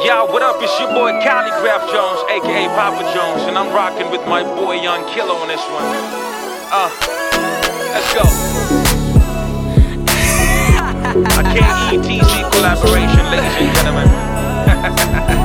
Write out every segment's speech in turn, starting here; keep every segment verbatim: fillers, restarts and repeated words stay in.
Yo, what up? It's your boy Calligraph Jones, aka Papa Jones, and I'm rocking with my boy Young Killer on this one. Uh, let's go. A K E T Z collaboration, ladies and gentlemen.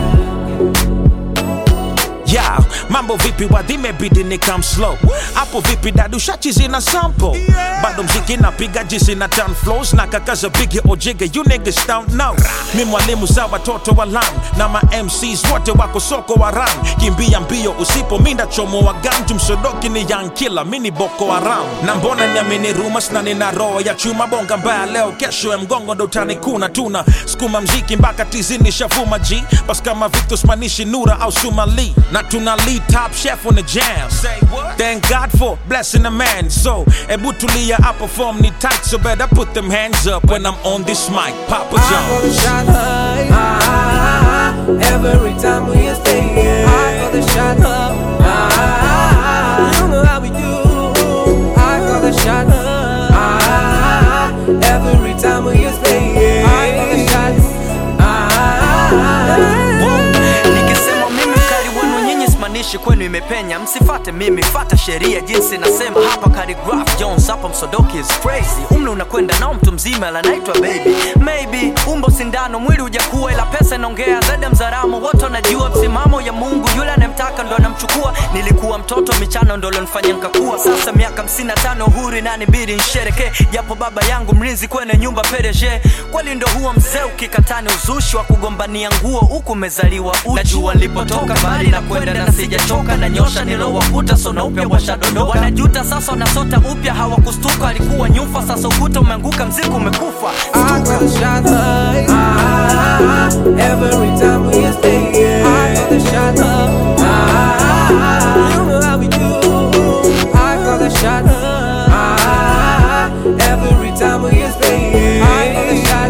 Yeah, mambo vipi wadhimebidi ni come slow. Hapo vipi dadu shachi zina sample. Bado mziki napiga jizi na turn flows. Na kakaza bigi ojige, you niggas don't know. Mi mwalimu za watoto wa lam. Na ma M Cs wote wako soko wa ram. Kimbia mbio usipo minda chomo wa ganju. Msodoki ni Young Killer, mini Boko Haram. Na mbona niamini rumors na nina roho ya chuma. Bonga mbaya leo kesho ya mgongo ndo tanikuna tuna. Skuma mziki mpaka tizini shavuma G. Bas kama Victor Spanishi Nura au Sumali. Na tuna lead top chef on the jam. Say what? Thank God for blessing a man. So, ebu tulia, I perform ni tight. So better put them hands up when I'm on this mic. Papa Jones. I got the shot high, high. Every time we stay here, I got the shot up. High. You know how we do. I got the shot high. Every time we stay here, I got the shot high. Manishi kwenu imepenya, msifate mimi, fata sheria jinsi nasema. Hapa Calligraph Jones, hapa Msodoki is crazy. Umle unakwenda nao mtu mzima la naitwa baby. Maybe umbo sindano, mwili hujakuwa ila pesa inaongea zaidi ya mzaramo. Wote wanajua msimamo ya Mungu, yule anemtaka ndo anamchukua. Nilikuwa mtoto michano ndo lonifanya nikakua. Sasa miaka hamsini na tano huri nani bidi nshereke. Japo baba yangu mlinzi kwenye nyumba P D G. Kweli ndo huo mzee ukikatani uzushi wa kugombania nguo huku umezaliwa uchi. Najua nilipotoka bali na kwenda na sijachoka na nyosha nilowakuta so na upya washadondoka. Wanajuta sasa wanasota upya hawakustuka. Alikuwa nyufa sasa ukuta umeanguka mziku umekufa. I got the shot high, high. Every time we stay here, I got the shot up. High. You know how we do. I got the shot high. Every time we stay here, I got the shot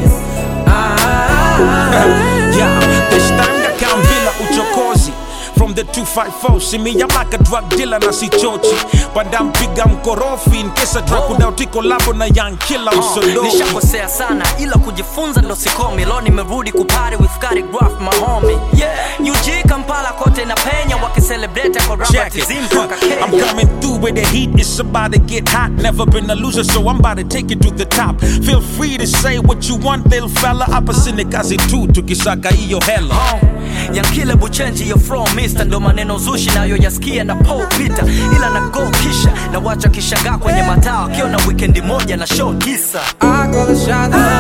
high. Yeah, this time I can't bila uchokozi. From the two five four, see me, I'm like a drug dealer na si chochi. Pandam piga mkorofi, in case a drug udautiko labo na Young Killer Msodoki. Nishakosea sana, ila kujifunza ndo sikomi. Leo nimerudi kupari with Calligraph my homie. Yeah, U G Kampala kote na penya. Wakicelebrate kwa rapa tizimpa kake. I'm coming through with the heat, it's about to get hot. Never been a loser, so I'm about to take it to the top. Feel free to say what you want, little fella. Hapa sine kazi tu, tukisaka iyo hella. Young Killer buchenji your flow mister. Ndo maneno zushi na yo yasikia na Paul Peter. Ila na go kisha na wacha kishangaa kwenye mataa. Kiona weekendi moja na show kisa. I got a shot high.